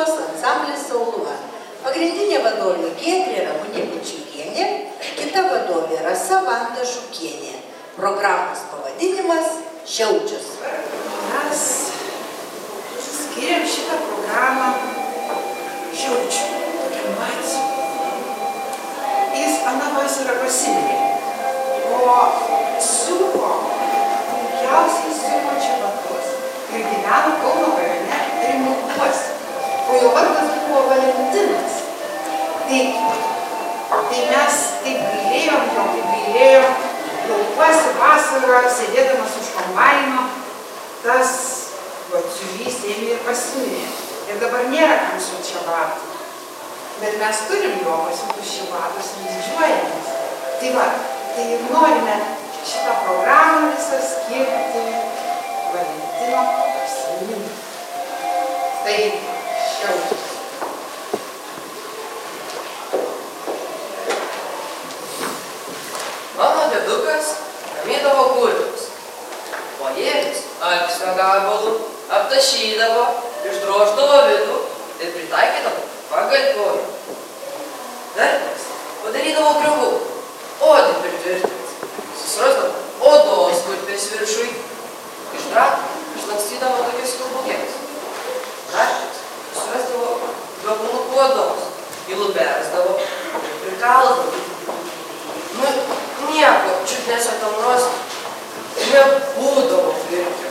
muzikos ansamblis Sauluva. Pagrindinė vadovė Giedrė Ramunė Bičiukienė, kita vadovė Rasa Vanda Žukienė. Programos pavadinimas Šiaučius. Mes skiriam šitą programą Šiaučių animacijų. Jis aną vasarą pasimirė, o siuvo, puikiausiai siuvo čia batus ir gyveno Kauno rajone Rimautuose, o jo vardas buvo Valentinas. Tai mes taip gailėjom, laukuose vasarą, sėdėdamas už kombaino, tas siuvys ėmė ir pasimirė. Ir dabar nėra kam siūt čia batų. Bet mes turim jo pasiūtus šį batus ir didžiuojamės. Tai va, tai norime šitą programą visą skirti Valentino prisiminimui. Tai Šiaučius. Mano dėdukas gamydavo bulves. Pojėlis aksio gabalų aptašydavo, išdroždavo vidų ir pritaikydavo pagal kojų. Vertės padarydavo grabų, odį pritvirtins, susirasdavo odos kurpės viršui, iš dratų išlakstydavo tokias kilbukės. Raštis susirasdavo gabulukų odos, įlubersdavo ir prikaldavo. Nieko čiutnesio tamros nebūdavo pirkio.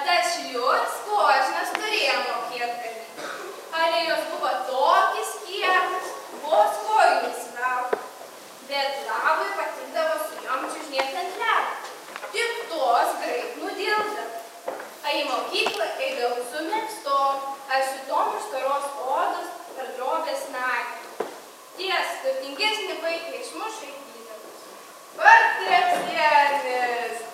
tas šliurs kožnas turėjo mokėti. Ar jos buvo tokis kietas, vos kojomis velka. Bet Lavui patikdavo su jom čiužnėti ant ledo. Tik tos greit nudildavo. A į mokyklą eidavo su megztom, ar siūtom iš storos odos per drobės nagį. Ties, turtingesni vaikai išmušai įdavus. Patrepsienis!